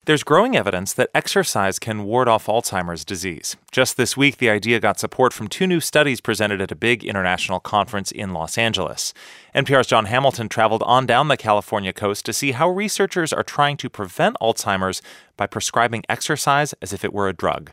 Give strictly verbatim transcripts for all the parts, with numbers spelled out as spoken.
There's growing evidence that exercise can ward off Alzheimer's disease. Just this week, the idea got support from two new studies presented at a big international conference in Los Angeles. N P R's Jon Hamilton traveled on down the California coast to see how researchers are trying to prevent Alzheimer's by prescribing exercise as if it were a drug.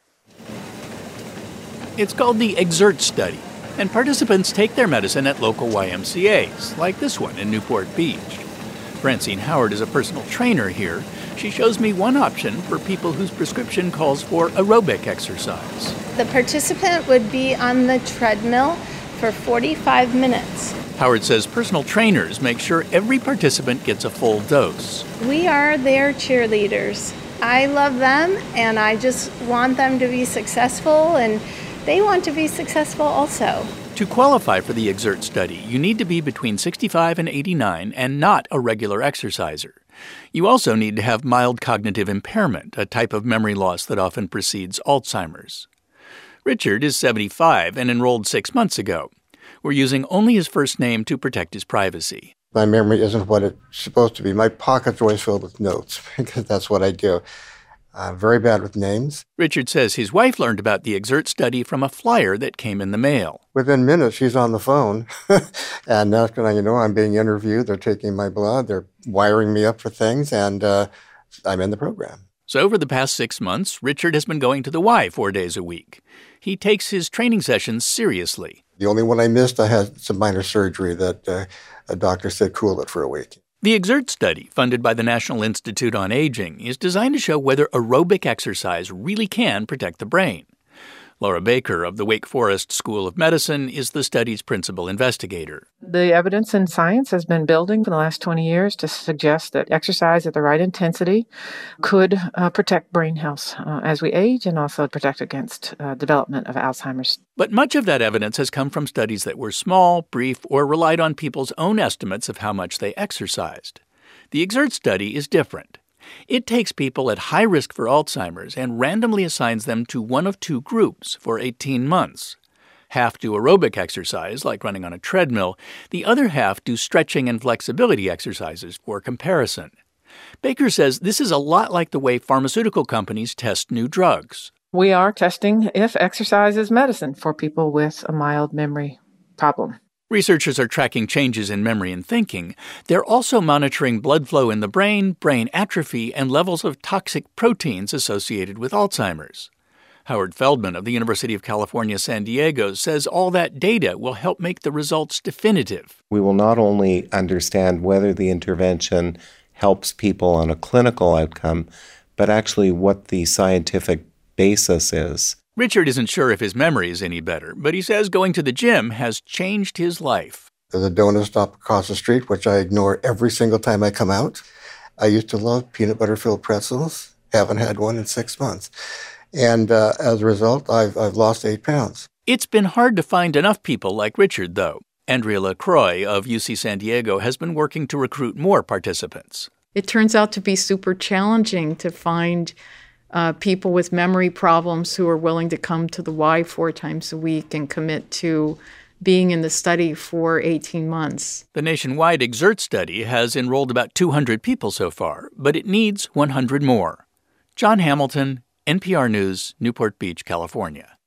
It's called the EXERT study, and participants take their medicine at local Y M C As, like this one in Newport Beach. Francine Howard is a personal trainer here. She shows me one option for people whose prescription calls for aerobic exercise. The participant would be on the treadmill for forty-five minutes. Howard says personal trainers make sure every participant gets a full dose. We are their cheerleaders. I love them, and I just want them to be successful, and they want to be successful also. To qualify for the EXERT study, you need to be between sixty-five and eighty-nine and not a regular exerciser. You also need to have mild cognitive impairment, a type of memory loss that often precedes Alzheimer's. Richard is seventy-five and enrolled six months ago. We're using only his first name to protect his privacy. My memory isn't what it's supposed to be. My pocket's always filled with notes, because that's what I do. I'm very bad with names. Richard says his wife learned about the EXERT study from a flyer that came in the mail. Within minutes, she's on the phone. And next thing you know, I'm being interviewed. They're taking my blood. They're wiring me up for things, and uh, I'm in the program. So over the past six months, Richard has been going to the Y four days a week. He takes his training sessions seriously. The only one I missed, I had some minor surgery that uh, a doctor said cool it for a week. The EXERT study, funded by the National Institute on Aging, is designed to show whether aerobic exercise really can protect the brain. Laura Baker of the Wake Forest School of Medicine is the study's principal investigator. The evidence in science has been building for the last twenty years to suggest that exercise at the right intensity could uh, protect brain health uh, as we age and also protect against uh, development of Alzheimer's. But much of that evidence has come from studies that were small, brief, or relied on people's own estimates of how much they exercised. The EXERT study is different. It takes people at high risk for Alzheimer's and randomly assigns them to one of two groups for eighteen months. Half do aerobic exercise, like running on a treadmill. The other half do stretching and flexibility exercises for comparison. Baker says this is a lot like the way pharmaceutical companies test new drugs. We are testing if exercise is medicine for people with a mild memory problem. Researchers are tracking changes in memory and thinking. They're also monitoring blood flow in the brain, brain atrophy, and levels of toxic proteins associated with Alzheimer's. Howard Feldman of the University of California, San Diego, says all that data will help make the results definitive. We will not only understand whether the intervention helps people on a clinical outcome, but actually what the scientific basis is. Richard isn't sure if his memory is any better, but he says going to the gym has changed his life. There's a donut stop across the street, which I ignore every single time I come out. I used to love peanut butter-filled pretzels. Haven't had one in six months. And uh, as a result, I've, I've lost eight pounds. It's been hard to find enough people like Richard, though. Andrea LaCroix of U C San Diego has been working to recruit more participants. It turns out to be super challenging to find Uh, people with memory problems who are willing to come to the Y four times a week and commit to being in the study for eighteen months. The nationwide EXERT study has enrolled about two hundred people so far, but it needs one hundred more. Jon Hamilton, N P R News, Newport Beach, California.